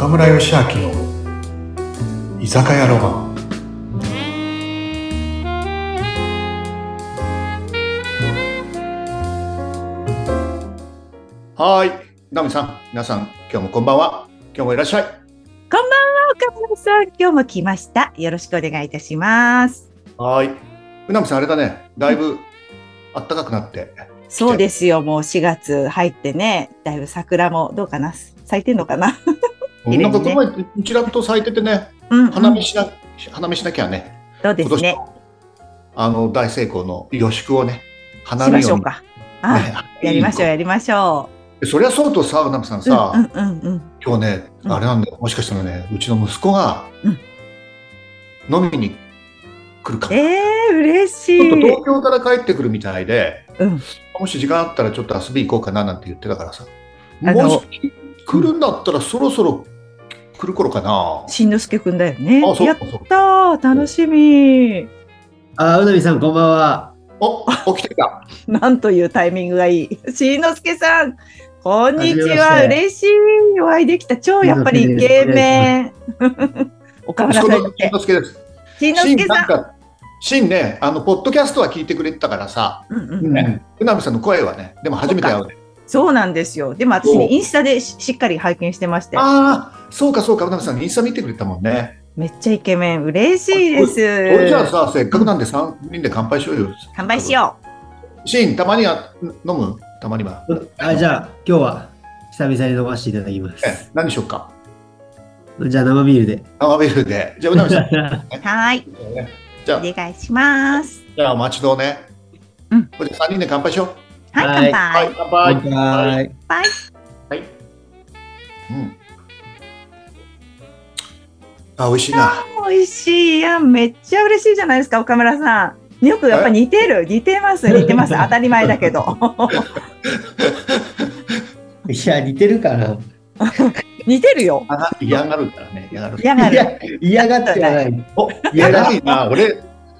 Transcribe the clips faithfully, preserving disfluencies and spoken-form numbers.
岡村義明の居酒屋ロマン。はい、ナミさん、皆さん、今日もこんばんは。今日もいらっしゃい。 こんばんは、岡村さん。今日も来ました。よろしくお願いいたします。 はい。ナミさん、あれだね、だいぶ暖かくなって。 そうですよ、もうしがつ入ってね、だいぶ桜もどうかな、咲いてんのかな。 ね、なんかこの前、ちらっと咲いててね、うんうん、花見しな、花見しなきゃね。 そうですね。 あの大成功の予祝をね、 花見をしましょうか。あ、ね、やりましょう、やりましょう。そりゃそうとさ、ナミさんさ、 うんうんうんうん、 今日ね、あれなんだよ、もしかしたらね、うちの息子が飲みに来るかも。 えー、嬉しい。 ちょっと東京から帰ってくるみたいで、 うん、 もし時間あったらちょっと遊び行こうかななんて言ってたからさ、もし来るんだったらそろそろ来る頃かな。 しんのすけくんだよね。 あ、そうやったー、楽しみ。 あ、うなみさんこんばんは。 お、起きてた。 なんというタイミングがいい。しんのすけさん、こんにちは。嬉しい。お会いできた。超やっぱりイケメン。岡村さんに。 しんのすけです。 しんのすけさん。 しんね、あのポッドキャストは聞いてくれてたからさ、うなみさんの声はね、でも初めて会うね。 そうなんですよ。でも私ね、インスタで し, しっかり拝見してまして。 ああ、そうかそうか、うなみさんインスタ見てくれたもんね。 めっちゃイケメン、嬉しいです。それじゃあさ、せっかくなんでさんにんで乾杯しようよ。 乾杯しよう。しん、たまには飲む？たまには。 あ、じゃあ今日は久々に飲ませていただきます。 え、何しようか。 じゃあ生ビールで。 生ビールで。じゃあうなみさん。 はい。じゃあお願いします。 じゃあお待ちどうね。うん。じゃあさんにんで乾杯しよう。 はい、乾杯。 はい、乾杯。 乾杯。 はい。うん。あ、美味しいな。 美味しい。いや、めっちゃ嬉しいじゃないですか、岡村さん。よくやっぱ似てる、似てます、似てます。当たり前だけど。 いや、似てるかな。 似てるよ。 嫌がるからね。嫌がる。 嫌がる。 嫌がってない。 お、嫌がるな。俺。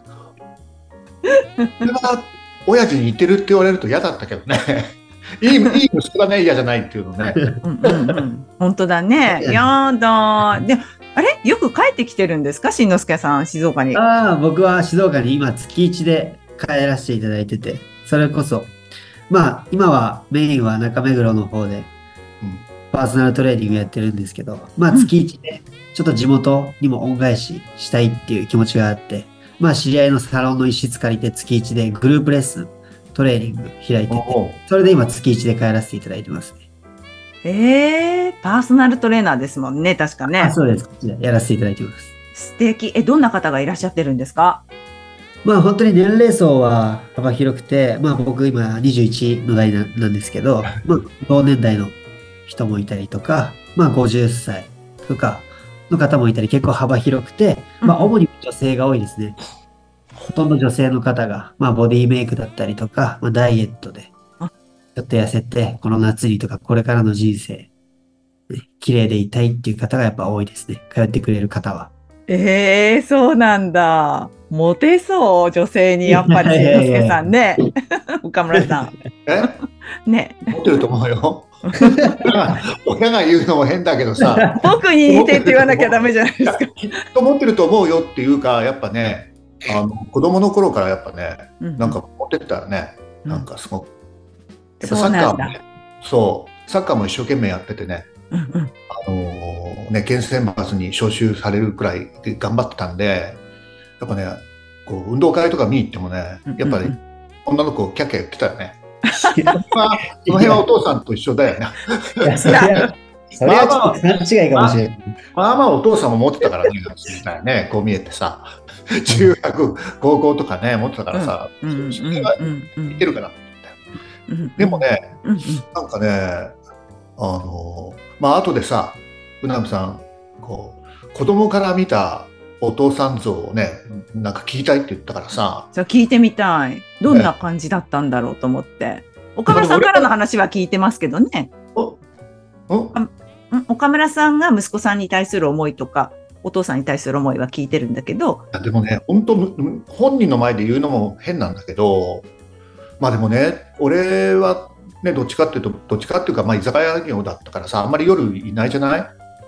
親父に似てるって言われると嫌だったけどね。いい、いい息子だね、嫌じゃないっていうのね。 うんうんうん、本当だね。やだ。で、あれ、よく帰ってきてるんですか、しんのすけさん、静岡に。 ああ、僕は静岡に今月いちで帰らせていただいてて、それこそ、まあ今はメインは中目黒の方で、パーソナルトレーニングやってるんですけど、まあ月いちでちょっと地元にも恩返ししたいっていう気持ちがあって、まあ知り合いのサロンの一室借りて月いちでグループレッスン、トレーニング開いてて、それで今月いちで帰らせていただいてますね。 えー、パーソナルトレーナーですもんね、確かね。 あ、そうです。やらせていただいてます。 素敵。え、どんな方がいらっしゃってるんですか？ まあ本当に年齢層は幅広くて、まあ僕今にじゅういちの代なんですけど、まあ同年代の人もいたりとか、まあごじゅっさいとかの方もいたり、結構幅広くて、まあ主に女性が多いですね。ほとんど女性の方が、まあボディメイクだったりとか、まあダイエットで、ちょっと痩せて、この夏にとかこれからの人生、ね、綺麗でいたいっていう方がやっぱ多いですね。通ってくれる方は。 ええー、そうなんだ。モテそう、女性にやっぱり、しんのすけさんね。岡村さん。 えね。 モテると思うよ。親が言うのも変だけどさ。 僕に似てって言わなきゃダメじゃないですか。 きっと持ってると思うよっていうか、やっぱね、あの子供の頃からやっぱね、うん、なんか持ってったらね、うん、なんかすごく。やっぱサッカーもね、そう、サッカーも一生懸命やっててね、うんうん、あのー、ね、県選抜に招集されるくらい頑張ってたんで、やっぱね、こう運動会とか見に行ってもね、やっぱり女の子キャッキャ言ってたよね。まあ、この辺はお父さんと一緒だよね。 いや、それは、それはちょっと勘違いかもしれない。 まあまあお父さんも持ってたからね、ね、こう見えてさ、中学、高校とかね、持ってたからさ、それが似てるかなって言ったよ。でもね、なんかね、あの、まあ後でさ、うなみさん、こう、子供から見たお父さん像をね、なんか聞きたいって言ったからさ。 じゃあ聞いてみたい。どんな感じだったんだろうと思って。岡村さんからの話は聞いてますけどね。 おお岡村さんが息子さんに対する思いとか、お父さんに対する思いは聞いてるんだけど。 でもね、本当、本人の前で言うのも変なんだけど、まあでもね、俺はね、どっちかっていうと、どっちかっていうか、まあ居酒屋業だったからさ、あんまり夜いないじゃない？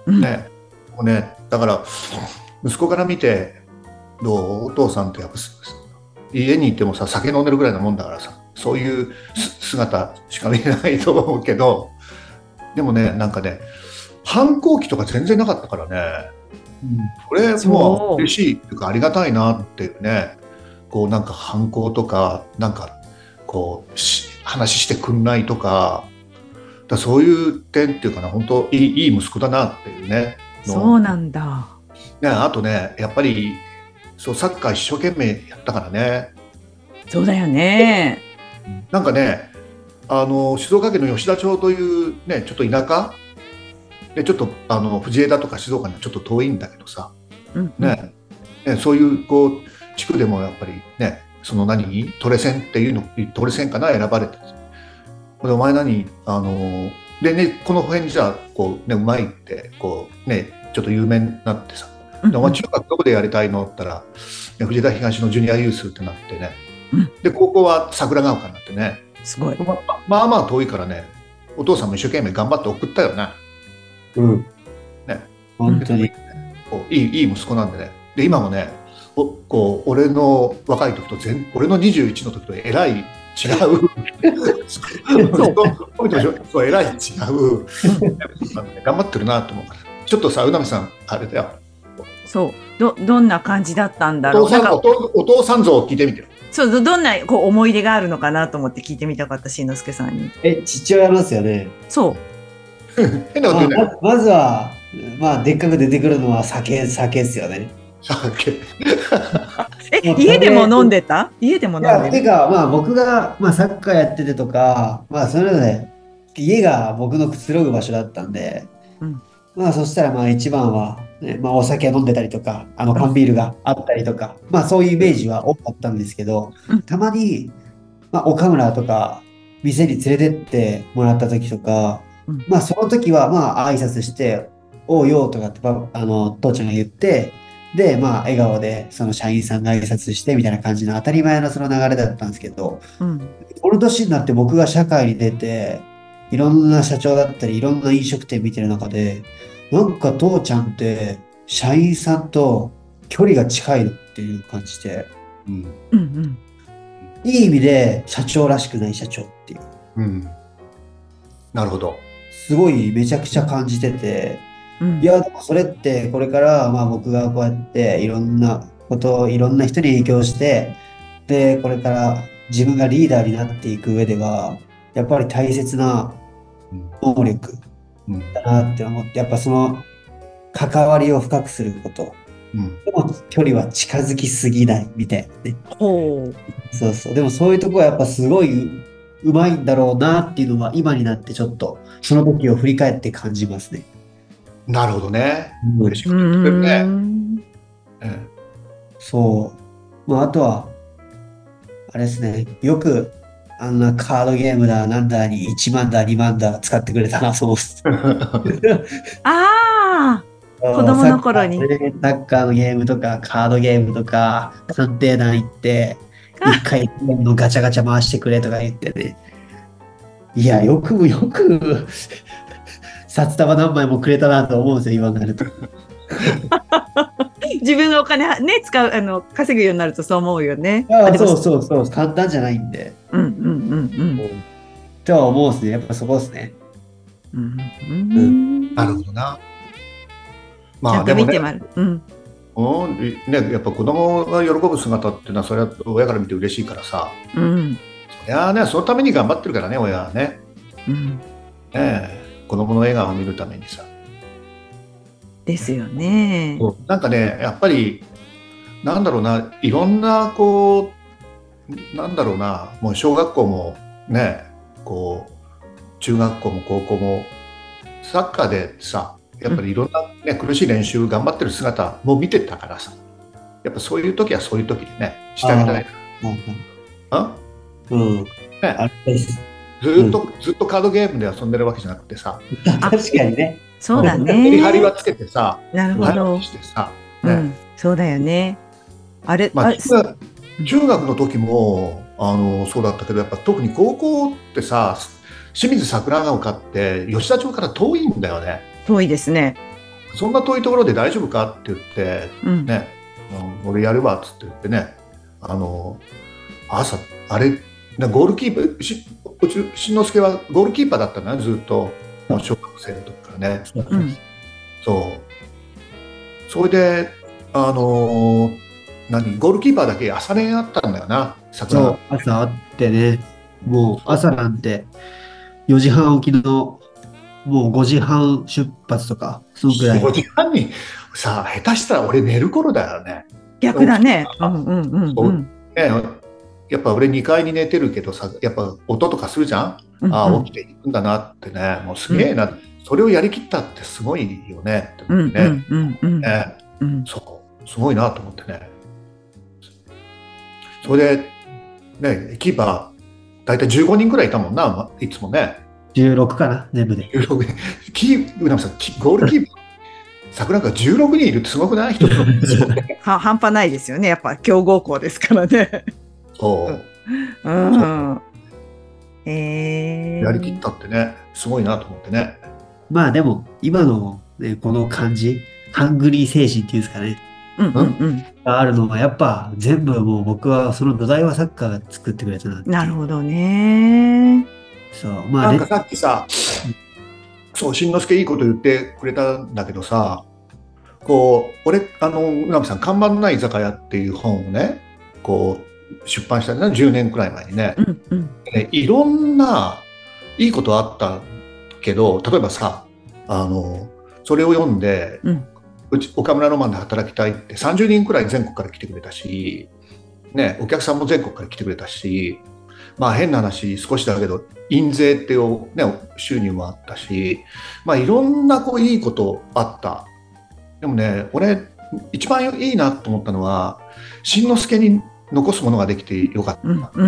ね、もうね、だから息子から見てどう、お父さんってやっぱ家にいてもさ酒飲んでるぐらいなもんだからさ、そういう姿しか見えないと思うけど、でもね、なんかね、反抗期とか全然なかったからね、うん、これもう嬉しいっていうかありがたいなっていうね、こうなんか反抗とかなんかこう話してくんないとか、だそういう点っていうかな、本当いい、いい息子だなっていうね。 そうなんだ。 ね、あとね、やっぱりそうサッカー一生懸命やったからね。 そうだよね。 なんかね、あの静岡県の吉田町というね、ちょっと田舎で、ちょっとあの藤枝とか静岡にはちょっと遠いんだけどさ、うんうん、ね、ね、そういうこう地区でもやっぱりね、その何トレセンっていうの、トレセンかな、選ばれて、お前何あのでね、この辺にじゃあこうね、うまいってこうね、ちょっと有名になってさ、でお前中学どこでやりたいのって言ったら、藤枝東のジュニアユースってなってね、うん、で高校は桜ヶ丘になってね、 すごい、 ま、まあまあ遠いからね、お父さんも一生懸命頑張って送ったよね。 うん、 ね、 本当にこういい、いい息子なんでね。で今もね、おこう俺の若い時と全俺のにじゅういちの時とえらい違うそうえらい違う頑張ってるなと思うから、ちょっとさ、うなみさんあれだよ、 そうどどんな感じだったんだろう、 お父さん、お父、お父さん像を聞いてみてよ。 そうどんなこう思い出があるのかなと思って聞いてみたかった、しんのすけさんに。 え、父親ますよね。 そう変なこと言うね。 ま, まずはまあでっかく出てくるのは酒酒ですよね。 酒え、家でも飲んでた？家でも飲んでた？いや、 てかまあ僕が、まあ、サッカーやっててとか、まあそれで家が僕のくつろぐ場所だったんで、うん、まあそしたらまあ一番は、ね、まあ、お酒飲んでたりとか、あの缶ビールがあったりとか、まあそういうイメージは多かったんですけど、うん、たまに、まあ、岡村とか店に連れてってもらった時とか、うん、まあその時はまあ挨拶して「おうよ」とかってあの父ちゃんが言って、でまあ笑顔でその社員さんが挨拶してみたいな感じの当たり前のその流れだったんですけど、うん、この年になって僕が社会に出ていろんな社長だったりいろんな飲食店見てる中で、なんか父ちゃんって社員さんと距離が近いのっていう感じで、うんうんうん、いい意味で社長らしくない社長っていう、うん、 なるほど、 すごいめちゃくちゃ感じてて、うん、いやでもそれってこれからまあ僕がこうやっていろんなことをいろんな人に影響して、でこれから自分がリーダーになっていく上ではやっぱり大切な能力だなって思って、やっぱその関わりを深くすること、うん、でも距離は近づきすぎないみたいなね。おそうそう、でもそういうとこはやっぱすごいうまいんだろうなっていうのは今になってちょっとその時を振り返って感じますね。 なるほどね。嬉しく言ってるね。うん、 そう。まああとはあれですね。よくあんなカードゲームだなんだにいちまんだにまんだ使ってくれたなと思う。 ああ。子供の頃に。 サッカーのゲームとかカードゲームとか鑑定団行って一回のガチャガチャ回してくれとか言ってね。いやよくよく札束何枚もくれたなと思うんですよ、今になると。 自分のお金ね使うあの稼ぐようになるとそう思うよね。 ああそうそうそう、簡単じゃないんで。 うんうんうんうん。 とは思うんですね、やっぱそこですね。 うんうん、 なるほどな。 まあでもね、うん、 ね、やっぱ子供が喜ぶ姿っていうのはそれは親から見て嬉しいからさ。うん。いやね、そのために頑張ってるからね、親はね。うん。ねえ。子供の笑顔を見るためにさ。 ですよね。 なんかね、やっぱりなんだろうな、いろんなこうなんだろうな、もう小学校もね、こう中学校も高校もサッカーでさ、やっぱりいろんな、ね、苦しい練習頑張ってる姿も見てたからさ、やっぱそういう時はそういう時でね、してあげたい。あ、うん、ね、あれです。ずっと、うん、ずっとカードゲームで遊んでるわけじゃなくてさ、 確かにね。 そうだね。 メリハリはつけてさ、 なるほど。 してさ、 ね、うん、そうだよね。あれ、 まあ、中学、中学の時もあのそうだったけど、やっぱ特に高校ってさ、清水桜ヶ丘って吉田町から遠いんだよね。 遠いですね。 そんな遠いところで大丈夫かって言って、 うん、 ね、うん、俺やるわっつって言ってね、あの朝あれゴールキーパーしうちしんのすけはゴールキーパーだったのね、ずっともう小学生の時からね。 うん、 そうそれであの何ゴールキーパーだけ朝練あったんだよな、桜。 そう、朝あってね、もう朝なんてよじはん起きの、もうごじはん出発とか、そのぐらい。 ごじはんにさ、下手したら俺寝る頃だよね。 逆だね。うんうんうんうん。 ね、やっぱ俺にかいに寝てるけどさ、やっぱ音とかするじゃん。うんうん、ああ、起きていくんだなってね、もうすげえな、うん、それをやりきったってすごいよねって思ってね。そう、すごいなと思ってね。それで、ね、キーパー、大体じゅうごにんくらいいたもんな、いつもね。 じゅうろくかな、全部で。 じゅうろくにん。キー、うなみさん、ゴールキーパー、桜がじゅうろくにんいるってすごくない？一つのは半端ないですよね。やっぱ強豪校ですからね。 そう。 うん。えー、 やりきったってね、すごいなと思ってね。 まあでも、今の、ね、この感じ、ハングリー精神っていうんですかね。 うんうんうん。 があるのは、やっぱ全部もう僕はその土台はサッカーが作ってくれたな。 なるほどね。 そう、まあ、 なんかさっきさ、そう、しんのすけいいこと言ってくれたんだけどさ、こう、俺、あの、うなみさん、看板のない居酒屋っていう本をね、こう、出版したんだね、じゅうねんくらい前にね。 うんうん、 いろんないいことあったけど、例えばさ、あの、それを読んで、うん、うち岡村ロマンで働きたいってさんじゅうにんくらい全国から来てくれたし、ね、お客さんも全国から来てくれたし、まあ変な話少しだけど印税っていう、ね、収入もあったし、まあいろんなこういいことあった。でもね、俺一番いいなと思ったのはしんのすけに残すものができてよかった、うんうんうん、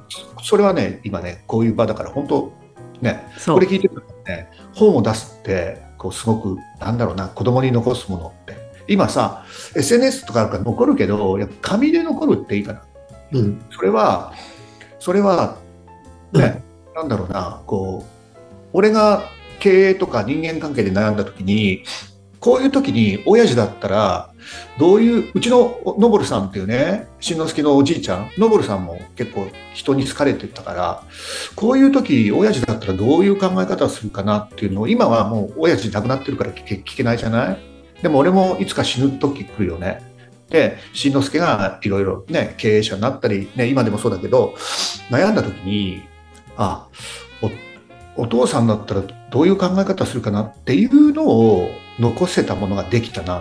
それはね今ねこういう場だから本当ねこれ聞いてるとね本を出すってこうすごくなんだろうな子供に残すものって今さ エスエヌエス とかあるから残るけどやっぱ紙で残るっていいかな、うん、それはそれはね、うん、なんだろうなこう俺が経営とか人間関係で悩んだ時にこういう時に親父だったらどういううちののぼるさんっていうねしんのすけのおじいちゃんのぼるさんも結構人に好かれてたからこういう時親父だったらどういう考え方をするかなっていうのを今はもう親父亡くなってるから聞け、聞けないじゃない。でも俺もいつか死ぬ時来るよね。でしんのすけがいろいろね経営者になったり、ね、今でもそうだけど悩んだ時にあお、お父さんだったらどういう考え方をするかなっていうのを残せたものができたなって、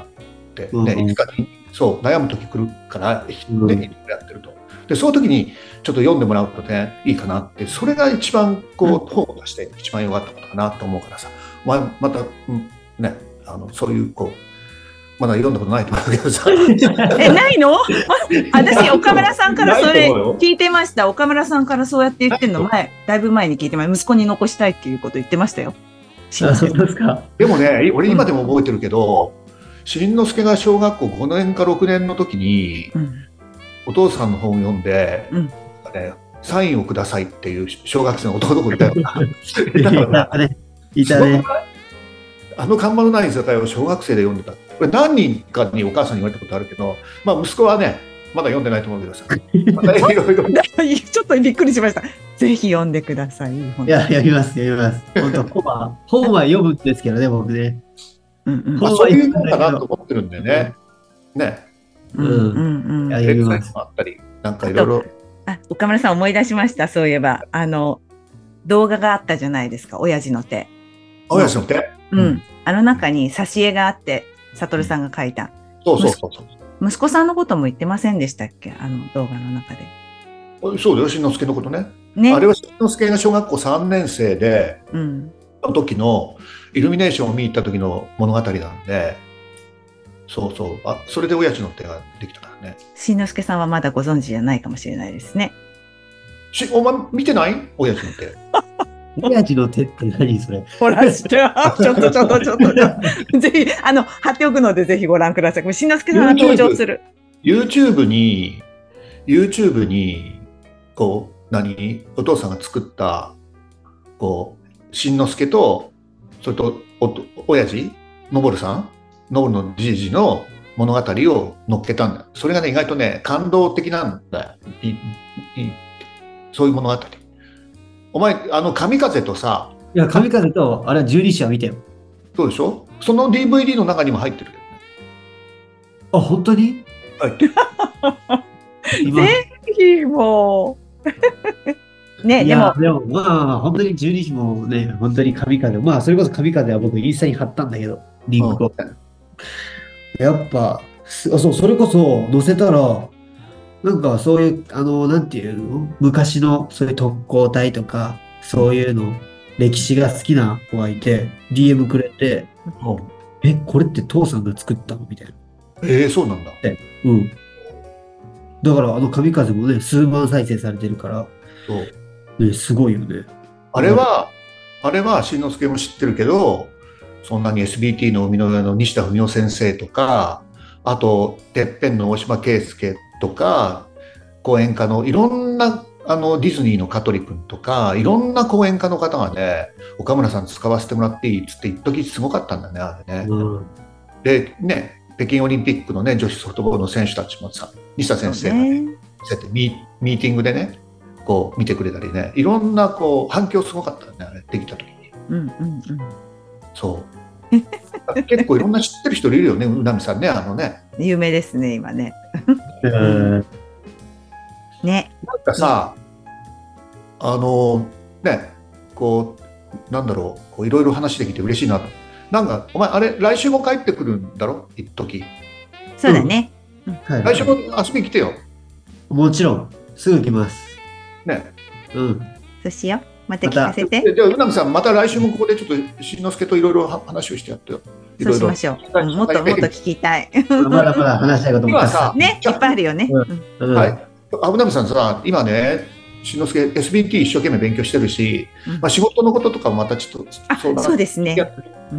ね、うん、いつかにそう悩む時来るから、ね、うん、やってると。でその時にちょっと読んでもらうとねいいかなって、それが一番こう、うん、本を出して一番良かったことかなと思うからさ、ま, また、うん、ねあのそういうこうまだ読んだことないと思うけどさえないの私岡村さんからそれ聞いてました。岡村さんからそうやって言ってんの前だいぶ前に聞いてました。息子に残したいっていうこと言ってましたよ。 あ、そうですか。 でもね俺今でも覚えてるけど、しんのすけが小学校ごねんかろくねんの時に、うん、お父さんの本を読んで、うんね、サインをくださいっていう小学生の男の子いたよな。 いたね。 あの看板のない居酒屋を小学生で読んでた。これ何人かにお母さんに言われたことあるけど、まあ息子はねまだ読んでないと思うけどさ。またいろいろちょっとびっくりしました。ぜひ読んでください。いや読みます読みます。本当本は本は読むんですけどね僕ね。 うんうん、まあ、そういうのかなと思ってるんでね。ね。 うんうんうん。 エクサイズもあったりなんかいろいろ。 あ、岡村さん思い出しました。そういえばあの動画があったじゃないですか。親父の手。 親父の手。 うん。あの中に挿絵があって、悟さんが描いた。 そうそうそうそう。 息子さんのことも言ってませんでしたっけ、あの動画の中で。 そうだよ、しんのすけのことね。ね、あれはしんのすけが小学校さんねん生で、うん、の時のイルミネーションを見に行った時の物語なんで、そうそう、あ、それで親父の手ができたからね。 しんのすけさんはまだご存知じゃないかもしれないですね。 し、お前見てない？親父の手。 親父の手って何それ？ ほら、ちょっとちょっとちょっとちょっとぜひあの貼っておくのでぜひご覧ください。しんのすけさんが登場する。 YouTube に YouTube にこう何お父さんが作ったこうしんのすけとそれとお親父のぼるさんノールのじいじの物語を乗っけたんだよ。それがね、意外とね、感動的なんだよ。いいそういう物語。お前、あの、神風とさ、 いや、神風と、あれはじゅうにわ見たよ。 そうでしょ？その ディーブイディー の中にも入ってるけどね。 あ、本当に？ 入ってる。 ぜひもう。ね、でも。 でも、まあまあ、本当にじゅうにわもね、本当に神風。まあ、それこそ神風は僕、インスタに貼ったんだけど、リンクを。うん、やっぱ、そう、それこそ載せたら、なんかそういう、あの、なんていうの？昔のそういう特攻隊とか、そういうの、歴史が好きな子がいて、ディーエム くれて、うん、え、これって父さんが作ったのみたいな。 ええー、そうなんだ。 うん。だから、あの神風もね、数万再生されてるから、 そう。 ね、すごいよね。 あれは、あれは、しんのすけも知ってるけど、そんなに エスビーティー の海の上の西田文夫先生とか、あと、てっぺんの大島圭介とか、講演家のいろんな、あの、ディズニーの香取君とか、いろんな講演家の方がね、岡村さん使わせてもらっていいっつって、一時すごかったんだね、あれね。うん、で、ね、北京オリンピックのね、女子ソフトボールの選手たちもさ、西田先生がね、そうやってミーティングでね、こう見てくれたりね、いろんなこう反響すごかったね、あれできた時に。 うんうんうん。 そう。結構いろんな知ってる人いるよね、うなみさんね、あのね。 有名ですね、今ね。 うん、 ね。 なんかさ、あのね、こうなんだろう、こういろいろ話できて嬉しいな。なんかお前あれ来週も帰ってくるんだろ、一時。 そうだね。 うんはい、来週も遊びに来てよ。 もちろん、すぐ来ます。 ね。 うん。 そうしよう。また聞かせて。 じゃあ、うなみさん、また来週もここでちょっと、しんのすけといろいろ話をしてやってよ。 そうしましょう。もっともっと聞きたい。 まだまだ話したいことも今さ、 ね、いっぱいあるよね。 うん、はい。あ、うなみさんさ、今ね、しんのすけ エスビーティー 一生懸命勉強してるし、うん、まあ仕事のこととかもまたちょっと相談。そうですね。うん、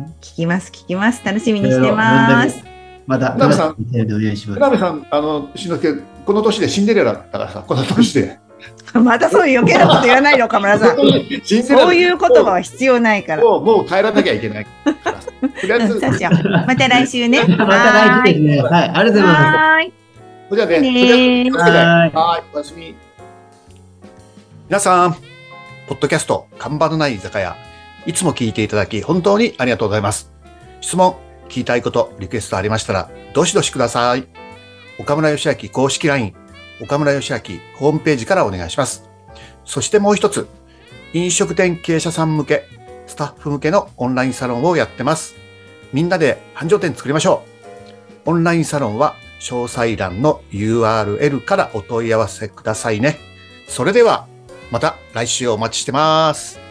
聞きます、聞きます。楽しみにしてます。 また、 うなみさん、 お願いします。 うなみさん、あの、しんのすけ、この年でシンデレラだからさ、この年で。 またそういう余計なこと言わないの、鎌田さん。そういう言葉は必要ないから。 もう、もう帰らなきゃいけない。 とりあえず、そうしよう。また来週ね。 また来週ですね。はい、ありがとうございます。 はい。 じゃあね、はい、おやすみ。皆さん、ポッドキャスト、看板のない居酒屋、いつも聞いていただき、本当にありがとうございます。質問、聞きたいこと、リクエストありましたら、どしどしください。岡村義明公式 ライン、岡村義明ホームページからお願いします。そしてもう一つ、飲食店経営者さん向け、スタッフ向けのオンラインサロンをやってます。みんなで繁盛店作りましょう。オンラインサロンは詳細欄の ユーアールエル からお問い合わせくださいね。それではまた来週お待ちしてます。